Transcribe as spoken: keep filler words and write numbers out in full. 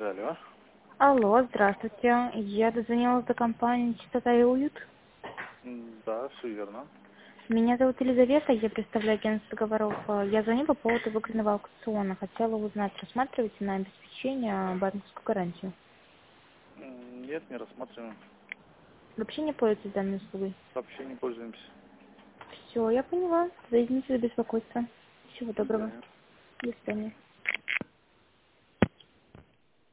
Алло. Алло, здравствуйте. Я дозвонилась до компании «Чистота и уют». М, Да, все верно. Меня зовут Елизавета, я представляю агентство договоров. Я звоню по поводу выигранного аукциона. Хотела узнать, рассматриваете на обеспечение банковскую гарантию? М, Нет, не рассматриваем. Вообще не пользуетесь данной услугой? Вообще не пользуемся. Все, я поняла. Извините за беспокойство. Всего До доброго. свидания. До свидания.